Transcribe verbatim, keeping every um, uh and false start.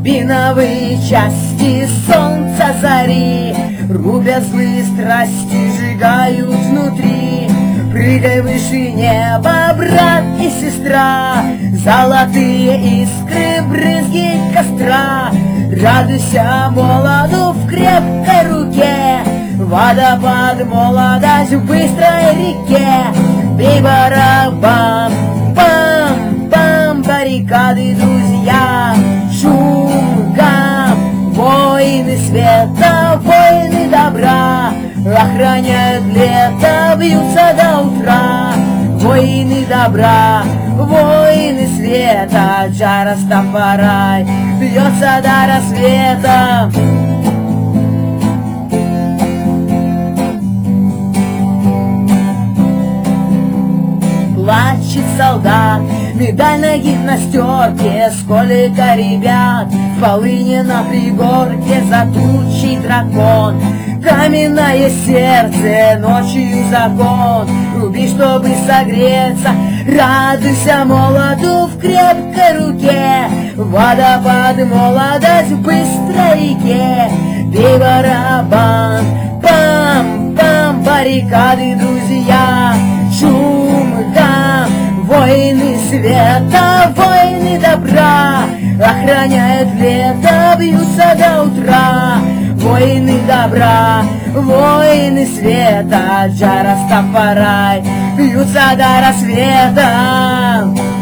рубиновые части солнца зари, рубя злые страсти, сжигают внутри. Прыгай выше неба, брат и сестра, золотые искры, брызги костра. Радуйся молоду в крепкой руке, водопад молодость в быстрой реке. Бей барабан, пам-пам, баррикады, друзья, шум, гам, воины света, воины добра, охраняют лето, бьются до утра. Воины добра, воины света, Джа Растафарай бьется до рассвета. Плачет солдат, медаль на гимнастерке, сколько ребят в полыне на пригорке, затучий дракон. Каменное сердце, ночью закон, руби, чтобы согреться. Радуйся молоду в крепкой руке, водопад молодость в быстрой реке. Бей барабан, пам-пам, баррикады, друзья, шум, гам, воины света, воины добра, охраняют лето, бьются до утра. Воины добра, воины света, Джа Растафарай бьются до рассвета.